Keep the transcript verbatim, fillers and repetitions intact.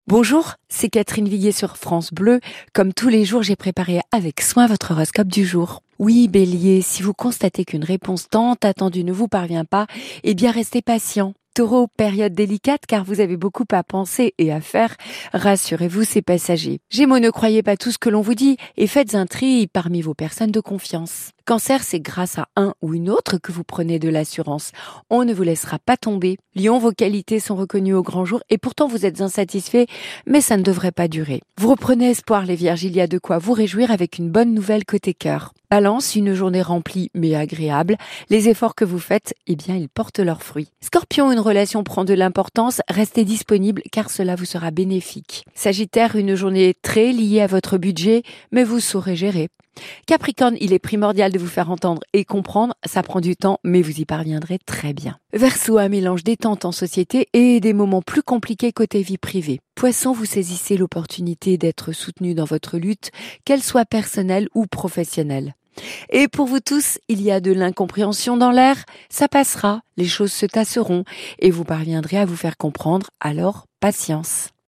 Bonjour, c'est Catherine Viguier sur France Bleu. Comme tous les jours, j'ai préparé avec soin votre horoscope du jour. Oui, Bélier, si vous constatez qu'une réponse tant attendue ne vous parvient pas, eh bien restez patient. Taureau, période délicate car vous avez beaucoup à penser et à faire. Rassurez-vous, c'est passager. Gémeaux, ne croyez pas tout ce que l'on vous dit et faites un tri parmi vos personnes de confiance. Cancer, c'est grâce à un ou une autre que vous prenez de l'assurance. On ne vous laissera pas tomber. Lion, vos qualités sont reconnues au grand jour et pourtant vous êtes insatisfait, mais ça ne devrait pas durer. Vous reprenez espoir les Vierges, il y a de quoi vous réjouir avec une bonne nouvelle côté cœur. Balance, une journée remplie mais agréable. Les efforts que vous faites, eh bien, ils portent leurs fruits. Scorpion, une relation prend de l'importance. Restez disponible car cela vous sera bénéfique. Sagittaire, une journée très liée à votre budget, mais vous saurez gérer. Capricorne, il est primordial de vous faire entendre et comprendre. Ça prend du temps, mais vous y parviendrez très bien. Verseau, un mélange détente en société et des moments plus compliqués côté vie privée. Poisson, vous saisissez l'opportunité d'être soutenu dans votre lutte, qu'elle soit personnelle ou professionnelle. Et pour vous tous, il y a de l'incompréhension dans l'air, ça passera, les choses se tasseront et vous parviendrez à vous faire comprendre, alors patience.